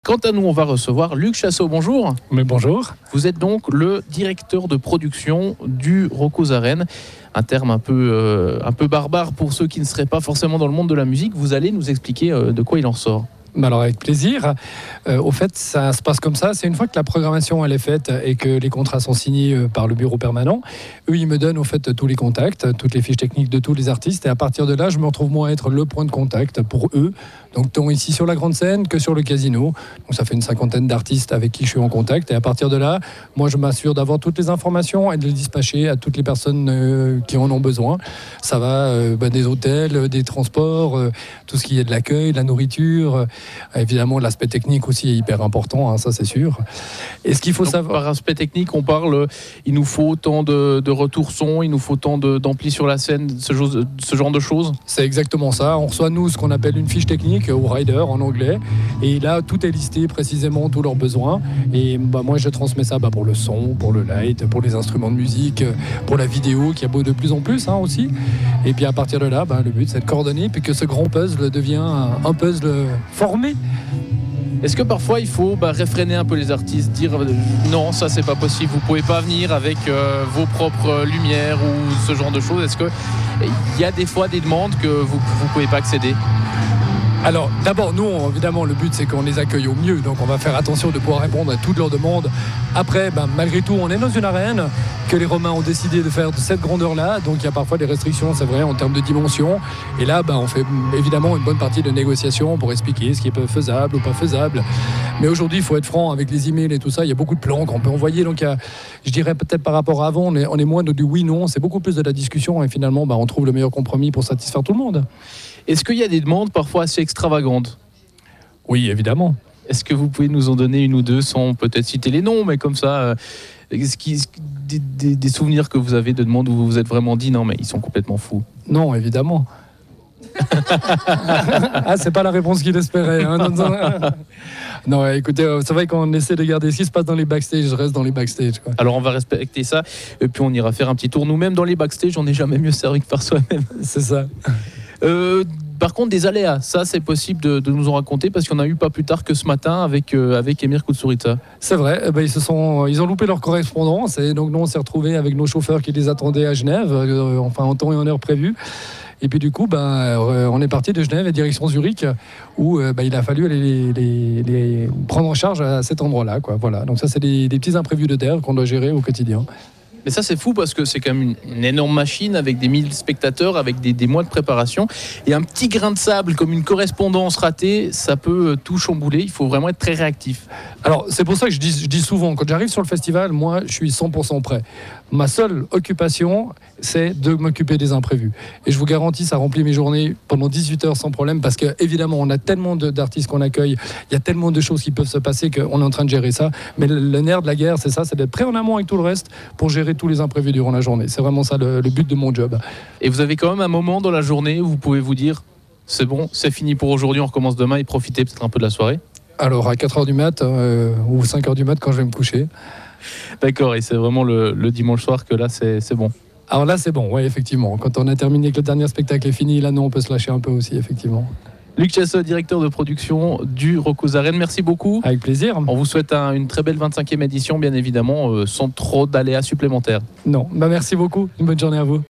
Quant à nous, on va recevoir Luc Chassot. Bonjour. Mais bonjour. Vous êtes donc le directeur de production du Rocos Arène. Un terme un peu barbare pour ceux qui ne seraient pas forcément dans le monde de la musique. Vous allez nous expliquer de quoi il en sort. Alors avec plaisir. Au fait, ça se passe comme ça. C'est une fois que la programmation elle est faite et que les contrats sont signés par le bureau permanent, eux ils me donnent au fait tous les contacts, toutes les fiches techniques de tous les artistes. Et à partir de là, je me retrouve moi à être le point de contact pour eux. Donc tant ici sur la grande scène que sur le casino. Donc ça fait une 50aine d'artistes avec qui je suis en contact. Et à partir de là, moi je m'assure d'avoir toutes les informations et de les dispatcher à toutes les personnes qui en ont besoin. Ça va des hôtels, des transports, tout ce qui est de l'accueil, de la nourriture. Évidemment, l'aspect technique aussi est hyper important, hein, ça c'est sûr. Et ce qu'il faut savoir... Par aspect technique, on parle, il nous faut autant de retours son, il nous faut autant d'ampli sur la scène, ce genre de choses. C'est exactement ça. On reçoit, nous, ce qu'on appelle une fiche technique, ou rider en anglais. Et là, tout est listé précisément, tous leurs besoins. Et moi, je transmets ça pour le son, pour le light, pour les instruments de musique, pour la vidéo, qui a beau de plus en plus aussi. Et puis à partir de là, le but, c'est de coordonner, puis que ce grand puzzle devient un puzzle formé. Est-ce que parfois il faut réfréner un peu les artistes, dire non, ça c'est pas possible, vous pouvez pas venir avec vos propres lumières ou ce genre de choses? Est-ce qu'il y a des fois des demandes que vous pouvez pas accéder? Alors d'abord, nous, évidemment, le but c'est qu'on les accueille au mieux, donc on va faire attention de pouvoir répondre à toutes leurs demandes. Après, malgré tout, on est dans une arène que les Romains ont décidé de faire de cette grandeur-là, donc il y a parfois des restrictions, c'est vrai, en termes de dimension. Et là, on fait évidemment une bonne partie de négociation pour expliquer ce qui est faisable ou pas faisable. Mais aujourd'hui, il faut être franc avec les emails et tout ça, il y a beaucoup de plans qu'on peut envoyer, donc je dirais peut-être par rapport à avant, on est moins du oui-non, c'est beaucoup plus de la discussion et finalement, on trouve le meilleur compromis pour satisfaire tout le monde. Est-ce qu'il y a des demandes parfois assez extravagantes? Oui, évidemment. Est-ce que vous pouvez nous en donner une ou deux sans peut-être citer les noms, mais comme ça, des souvenirs que vous avez de demandes où vous vous êtes vraiment dit non, mais ils sont complètement fous? Non, évidemment. C'est pas la réponse qu'il espérait. Hein. Non, écoutez, c'est vrai qu'on essaie de garder ce qui se passe dans les backstage, je reste dans les backstage. Quoi. Alors on va respecter ça, et puis on ira faire un petit tour nous-mêmes dans les backstage. On n'est jamais mieux servi que par soi-même. C'est ça. Par contre, des aléas, ça c'est possible de nous en raconter parce qu'il y en a eu pas plus tard que ce matin avec Emir Kusturica. C'est vrai, ils ont loupé leur correspondance et donc nous on s'est retrouvés avec nos chauffeurs qui les attendaient à Genève, en temps et en heure prévu. Et puis du coup, on est parti de Genève et direction Zurich où il a fallu aller les prendre en charge à cet endroit-là. Quoi. Voilà. Donc ça c'est des petits imprévus de terre qu'on doit gérer au quotidien. Mais ça c'est fou parce que c'est quand même une énorme machine avec des 1000 spectateurs, avec des mois de préparation. Et un petit grain de sable comme une correspondance ratée, ça peut tout chambouler. Il faut vraiment être très réactif. Alors c'est pour ça que je dis souvent, quand j'arrive sur le festival, moi je suis 100% prêt. Ma seule occupation, c'est de m'occuper des imprévus. Et je vous garantis, ça remplit mes journées pendant 18 heures sans problème parce qu'évidemment, on a tellement d'artistes qu'on accueille, il y a tellement de choses qui peuvent se passer qu'on est en train de gérer ça. Mais le nerf de la guerre, c'est ça, c'est d'être prêt en amont avec tout le reste pour gérer tous les imprévus durant la journée. C'est vraiment ça le but de mon job. Et vous avez quand même un moment dans la journée où vous pouvez vous dire c'est bon, c'est fini pour aujourd'hui, on recommence demain et profiter peut-être un peu de la soirée? Alors à 4h du mat ou 5h du mat quand je vais me coucher. D'accord, et c'est vraiment le dimanche soir que là c'est bon. Alors là c'est bon, oui effectivement. Quand on a terminé, que le dernier spectacle est fini, là non on peut se lâcher un peu aussi effectivement. Luc Chassot, directeur de production du Rocos Arène, merci beaucoup. Avec plaisir. On vous souhaite une très belle 25e édition, bien évidemment, sans trop d'aléas supplémentaires. Non, merci beaucoup. Une bonne journée à vous.